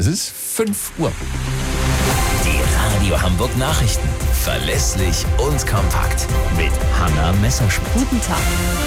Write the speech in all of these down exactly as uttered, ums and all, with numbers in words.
Es ist fünf Uhr. Die Radio Hamburg Nachrichten. Verlässlich und kompakt. Mit Hanna Messerschmidt. Guten Tag.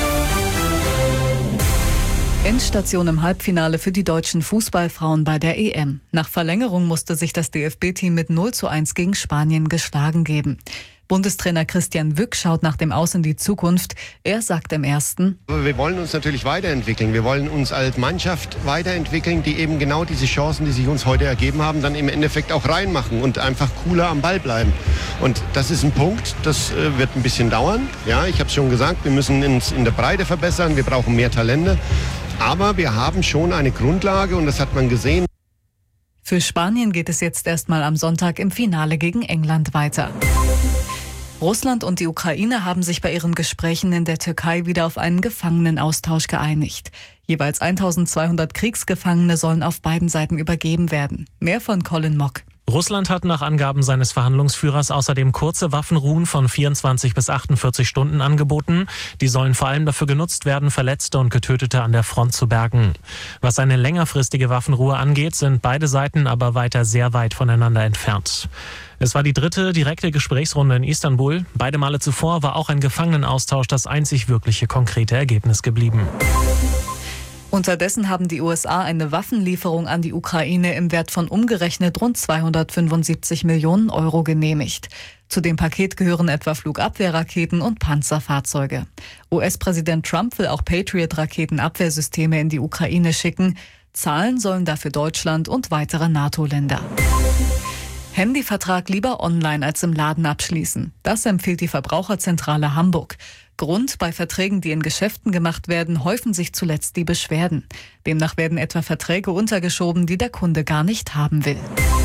Endstation im Halbfinale für die deutschen Fußballfrauen bei der E M. Nach Verlängerung musste sich das D F B-Team mit null zu eins gegen Spanien geschlagen geben. Bundestrainer Christian Wück schaut nach dem Aus in die Zukunft. Er sagt im Ersten: Wir wollen uns natürlich weiterentwickeln. Wir wollen uns als Mannschaft weiterentwickeln, die eben genau diese Chancen, die sich uns heute ergeben haben, dann im Endeffekt auch reinmachen und einfach cooler am Ball bleiben. Und das ist ein Punkt, das äh, wird ein bisschen dauern. Ja, ich habe es schon gesagt, wir müssen uns in der Breite verbessern, wir brauchen mehr Talente. Aber wir haben schon eine Grundlage und das hat man gesehen. Für Spanien geht es jetzt erstmal am Sonntag im Finale gegen England weiter. Russland und die Ukraine haben sich bei ihren Gesprächen in der Türkei wieder auf einen Gefangenenaustausch geeinigt. Jeweils eintausendzweihundert Kriegsgefangene sollen auf beiden Seiten übergeben werden. Mehr von Colin Mock. Russland hat nach Angaben seines Verhandlungsführers außerdem kurze Waffenruhen von vierundzwanzig bis achtundvierzig Stunden angeboten. Die sollen vor allem dafür genutzt werden, Verletzte und Getötete an der Front zu bergen. Was eine längerfristige Waffenruhe angeht, sind beide Seiten aber weiter sehr weit voneinander entfernt. Es war die dritte direkte Gesprächsrunde in Istanbul. Beide Male zuvor war auch ein Gefangenenaustausch das einzig wirkliche konkrete Ergebnis geblieben. Unterdessen haben die U S A eine Waffenlieferung an die Ukraine im Wert von umgerechnet rund zweihundertfünfundsiebzig Millionen Euro genehmigt. Zu dem Paket gehören etwa Flugabwehrraketen und Panzerfahrzeuge. U S-Präsident Trump will auch Patriot-Raketenabwehrsysteme in die Ukraine schicken. Zahlen sollen dafür Deutschland und weitere NATO-Länder. Handyvertrag lieber online als im Laden abschließen. Das empfiehlt die Verbraucherzentrale Hamburg. Grund: bei Verträgen, die in Geschäften gemacht werden, häufen sich zuletzt die Beschwerden. Demnach werden etwa Verträge untergeschoben, die der Kunde gar nicht haben will.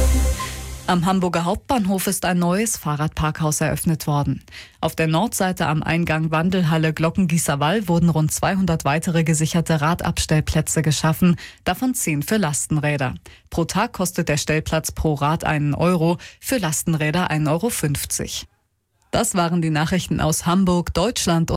Am Hamburger Hauptbahnhof ist ein neues Fahrradparkhaus eröffnet worden. Auf der Nordseite am Eingang Wandelhalle Glockengießer Wall wurden rund zweihundert weitere gesicherte Radabstellplätze geschaffen, davon zehn für Lastenräder. Pro Tag kostet der Stellplatz pro Rad einen Euro, für Lastenräder einen Euro fünfzig. Das waren die Nachrichten aus Hamburg, Deutschland und